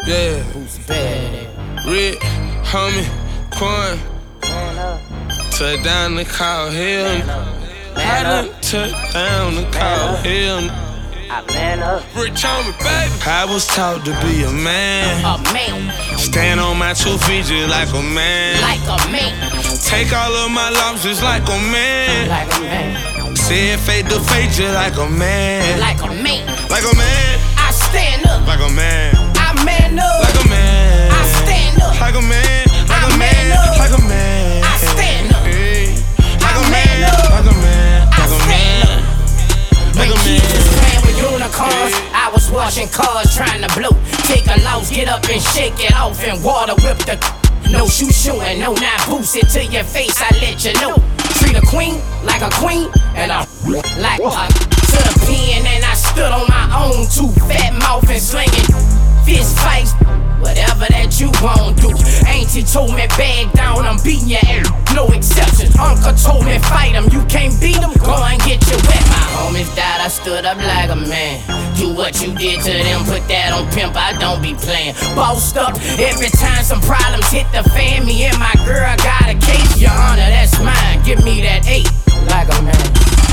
Yeah. Who's bad? Red, homie, Quan. Touch down the call him. I done touch down the call him. Rich homie, baby. I was taught to be a man. A man. Stand on my 2 feet just like a man. Like a man. Take all of my losses like a man. Like a man. Say it fade to fade just like a man. Like a man. Like a man. I stand up. Like a man. I man up. Like a man. I stand up. Like a man. Like a I man. man up. Like a man. I stand up. Hey. Like I a man man. up. Like a man. I Like a stand man. Like a When kids was man. playing with unicorns, I was washing cars trying to blow. Take a loss, get up and shake it off and water whip the. No shoe showing, no not boost it to your face, I let you know. Treat a queen like a queen, and I like to the pen, and I stood on my own, 2 fat mouth and slinging fist fights. Whatever that you won't do. Auntie told me bag down, I'm beating your ass, no exceptions. Uncle told me fight him, you can't beat him, go and get your wet. My homies died, I stood up like a man. Do what you did to them, put that on pimp, I don't be playing. Bossed up, every time some problems hit the fan, me and my girl got a case. Your honor, that's mine, give me that 8, like a man.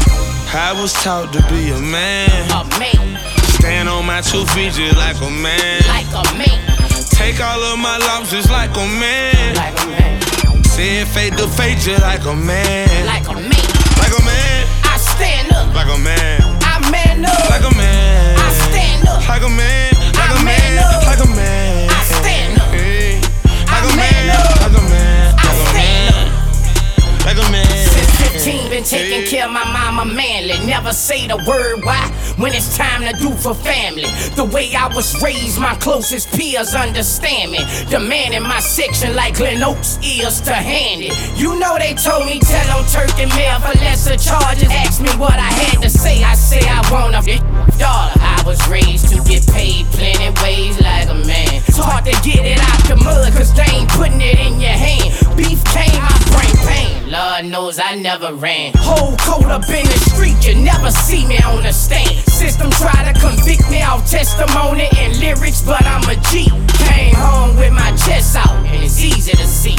I was taught to be a man. A man, Stand on my 2 feet just like a man. like a man, Take all of my losses like a man. like a man, Say it fade to fade just like a man. like a man. Like a man. I stand up, Like a man. I man up, Like a man. I stand up, Like a man. Like I a man man. up. Like a man. I stand up, Hey. Like I a man man. up. Like a man. I Like a stand man. Like a man. Since 15, been taking care of my mama manly. Never say the word why when it's time to do for family. The way I was raised, my closest peers understand me. Demanding my section like Glen Oaks ears to hand it. You know they told me tell on Turkey Mail for lesser charges. Asked me what I had to say, I say I want a daughter. I was raised to get paid plenty ways like a man. It's hard to get it out the mud cause they ain't putting it in your hand. Beef came, I bring pain. Lord knows I never ran. Whole coat up in the street, you never see me on the stand. System try to convict me off testimony and lyrics, but I'm a G. Came home with my chest out, and it's easy to see.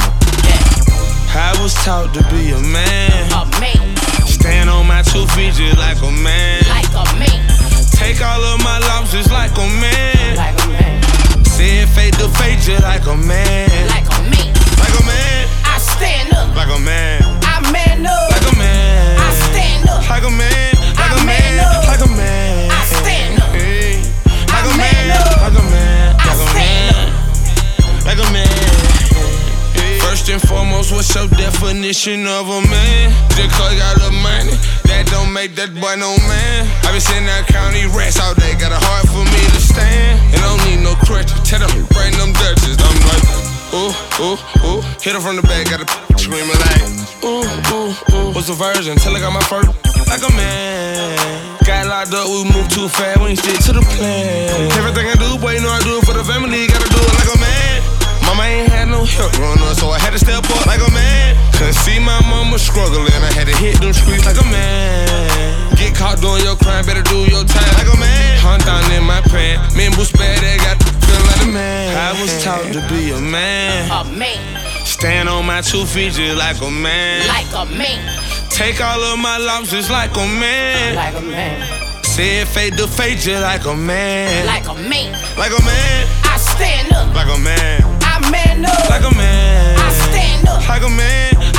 Yeah. I was taught to be a man. A man, Stand on my 2 feet just like a man. like a man, Take all of my losses like a man. like a man, Say it fade to fade just like a man. like a man. Like a man. I stand up, Like a man. I man up, Like a man. I stand up, Like a man. Like I a man man. up. Like a man. I stand up, Hey. Like I a man man. up. Like a man. I Like a stand man. Like a man. Hey. First and foremost, what's your definition of a man? Just cause got the money, that don't make that boy no man. I been sitting there counting rats all day, got a heart for me to stand. And I don't need no crutches, tell them bring them Dutches. I'm like, ooh, ooh, ooh. Hit her from the back, got a screaming like, ooh, ooh, ooh. What's the version? Till I got my first like a man. Got locked up, we moved too fast, we ain't stick to the plan. Everything I do, boy, you know I do it for the family, gotta do it like a man. Mama ain't had no help growing up, so I had to step up like a man. Couldn't see my mama struggling, I had to hit them streets like a man. Get caught doing your crime, better do your time like a man. Hunt down in my pants, men boost bad, they got feeling like a man. I was taught to be a man. a man, Stand on my 2 feet just like a man. like a man, Take all of my losses like a man. like a man, Say it fade to fade just like a man. like a man. Like a man. I stand up, Like a man. I man up, Like a man. I stand up, Like a man.